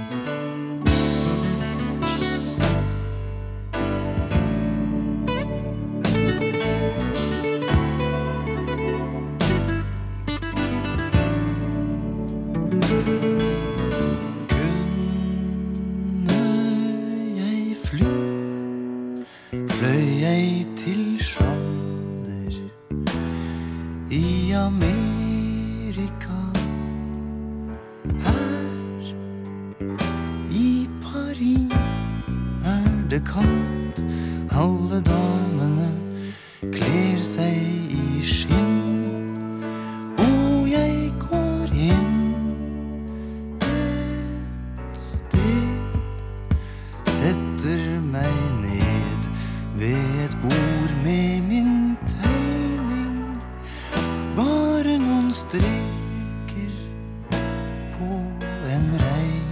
Fløy jeg til Sander i Amerika. Her i Paris det kaldt. Alle damene kler seg i skinn.